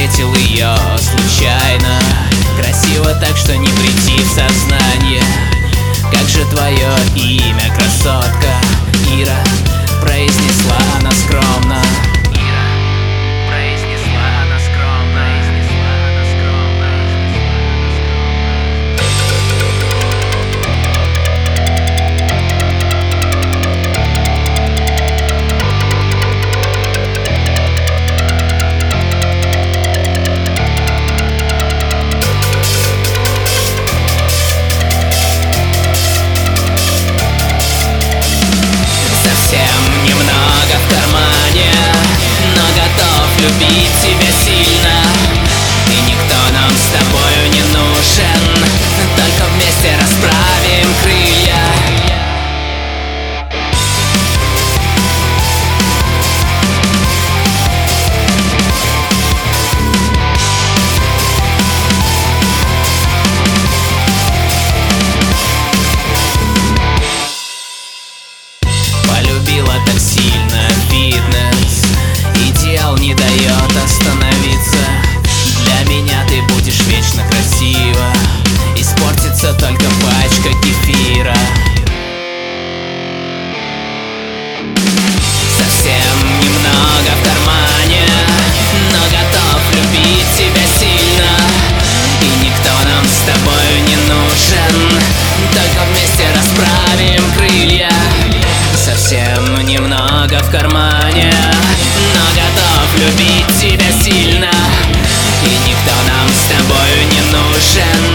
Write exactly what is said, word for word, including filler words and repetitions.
встретил ее случайно. Красиво так, что не прийти в сознание. Как же твое имя, красотка? Ира, произнесла она скромно. Ира, произнесла она скромно. Произнесла она скромно. Совсем немного в кармане, но готов любить тебя сильно. И никто нам с тобою не нужен, только вместе расправим крылья. Полюбила так сильно фитнес, идеал не дает остановиться. Для меня ты будешь вечно красива, испортится только пачка кефира. Совсем немного в кармане, но готов любить тебя сильно. И никто нам с тобой не нужен, только вместе расправим крылья. Совсем немного в кармане, но готов любить тебя сильно. И никто нам с тобою не нужен,